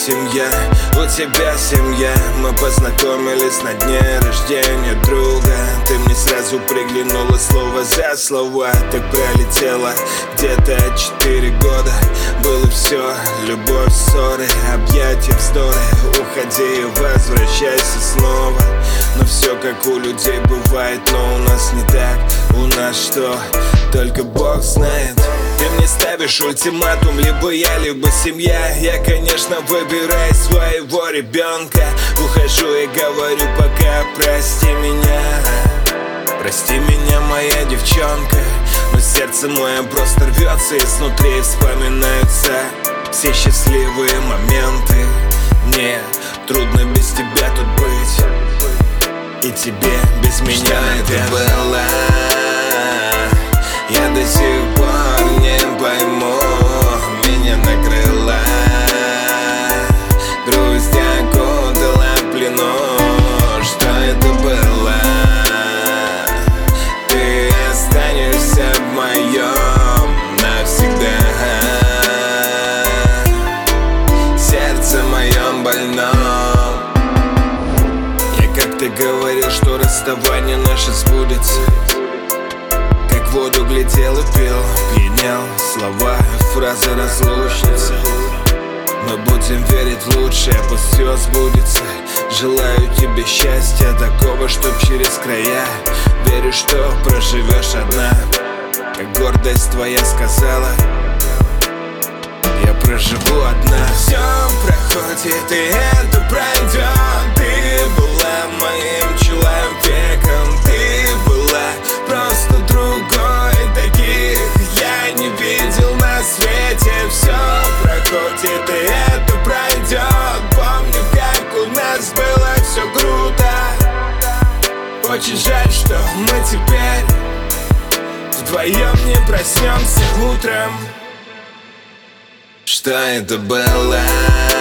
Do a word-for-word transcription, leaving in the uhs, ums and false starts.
семья, у тебя семья. Мы познакомились на дне рождения друга. Ты мне сразу приглянула слово за слово. Так пролетело где-то четыре года. Было все, любовь, ссоры, объятия, вздоры. Уходи и возвращайся снова. Но все как у людей бывает, но у нас не так. У нас что, только Бог знает. Ты мне ставишь ультиматум, либо я, либо семья. Я, конечно, выбираю своего ребенка. Ухожу и говорю пока, прости меня. Прости меня, моя девчонка. Но сердце мое просто рвется изнутри. Вспоминаются все счастливые моменты. Мне трудно без тебя тут быть, и тебе без меня. Что это было? Я до сих пор не пойму. Меня накрыла грусть, окутала в плену. Что это было? Ты останешься в моем навсегда. Сердце моем больном. Я как-то говорил, что расставание наше сбудется. В воду глядел и пил, пьянел. Слова, фразы разлучницы. Мы будем верить в лучшее, пусть все сбудется. Желаю тебе счастья такого, чтоб через края. Верю, что проживешь одна, как гордость твоя сказала. Я проживу одна. Все проходит, и это пройдет. Ты была моим человеком. Ты была просто другой, таких я не видел на свете. Все проходит, и это пройдет. Помню, как у нас было все круто. Очень жаль, что мы теперь вдвоем не проснемся утром. Что это было?